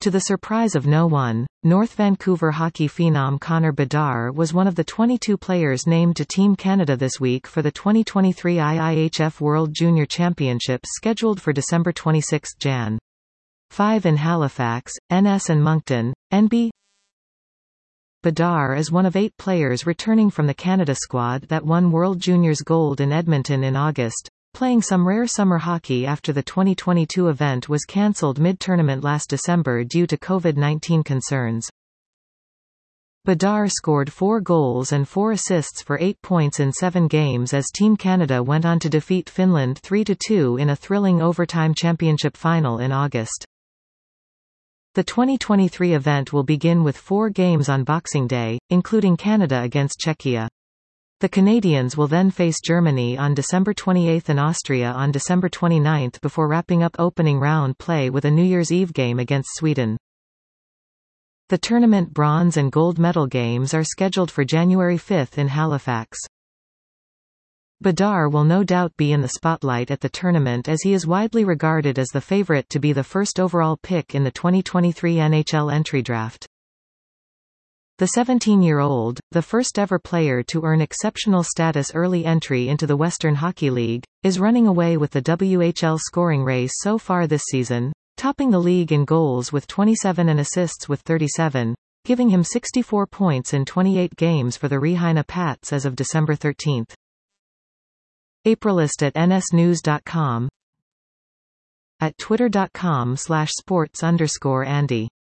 To the surprise of no one, North Vancouver hockey phenom Connor Bedard was one of the 22 players named to Team Canada this week for the 2023 IIHF World Junior Championships scheduled for December 26 – Jan. 5 in Halifax, NS and Moncton, NB. Bedard is one of 8 players returning from the Canada squad that won World Juniors Gold in Edmonton in August, playing some rare summer hockey after the 2022 event was cancelled mid-tournament last December due to COVID-19 concerns. Bedard scored 4 goals and 4 assists for 8 points in 7 games as Team Canada went on to defeat Finland 3-2 in a thrilling overtime championship final in August. The 2023 event will begin with 4 games on Boxing Day, including Canada against Czechia. The Canadians will then face Germany on December 28 and Austria on December 29 before wrapping up opening round play with a New Year's Eve game against Sweden. The tournament bronze and gold medal games are scheduled for January 5 in Halifax. Bedard will no doubt be in the spotlight at the tournament as he is widely regarded as the favorite to be the first overall pick in the 2023 NHL entry draft. The 17-year-old, the first-ever player to earn exceptional status early entry into the Western Hockey League, is running away with the WHL scoring race so far this season, topping the league in goals with 27 and assists with 37, giving him 64 points in 28 games for the Regina Pats as of December 13. Aprilist at nsnews.com, at twitter.com/sports_Andy